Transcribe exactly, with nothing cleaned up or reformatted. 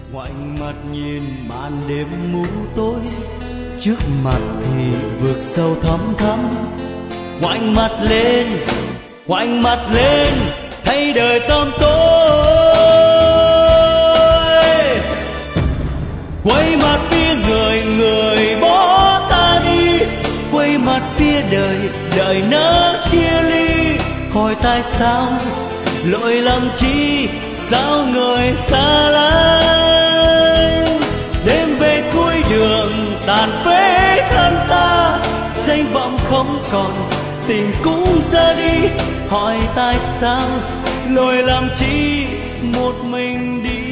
Ngoảnh mặt nhìn màn đêm mù tối, trước mặt thì vực sâu thăm thẳm. Ngoảnh mặt lên, ngoảnh mặt lên, thấy đời tăm tối. Quay mặt phía người, người bỏ ta đi. Quay mặt phía đời, đời nỡ chia ly. Hỏi tại sao, lỗi lầm chi, sao người xa lánh. Đêm về cuối đường, tàn phế thân ta. Danh vọng không còn, tình cũng ra đi. Hỏi tại sao, lỗi lầm chi, một mình đi.